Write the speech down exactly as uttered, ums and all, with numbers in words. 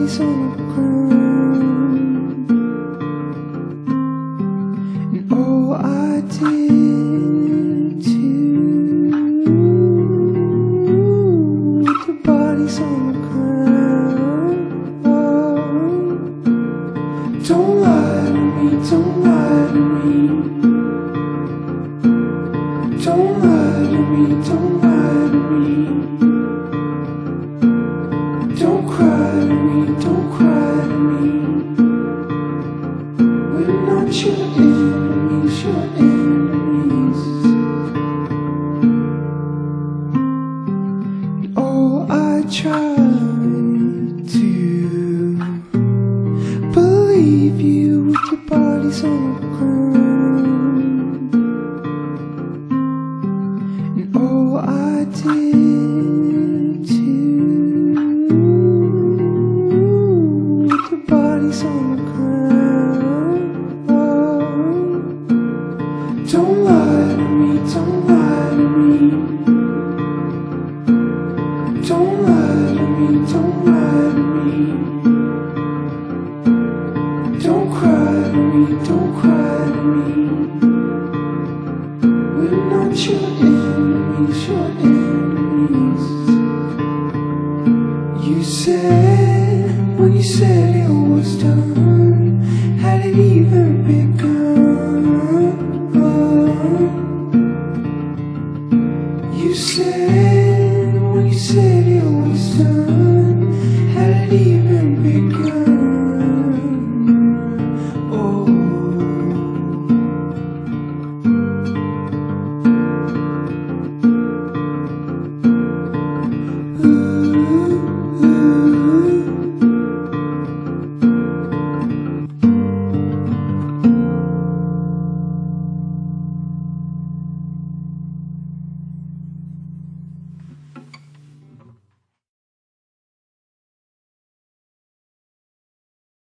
body's on the ground, and all I did to with your body's on the ground. Don't lie to me, don't lie to me. Don't lie to me, don't lie to me. Don't cry to me, don't cry to me. We're not your enemies, your enemies. Oh, I tried to believe you with your body's on the ground, and all I did to with your body's on the ground. Don't lie to me, don't lie to me. Don't lie to me, don't lie to me. Don't cry to me, don't cry to me. We're not your enemies, your enemies. You said, when you said it was done, had it even begun? You said, when you said it was done, had it even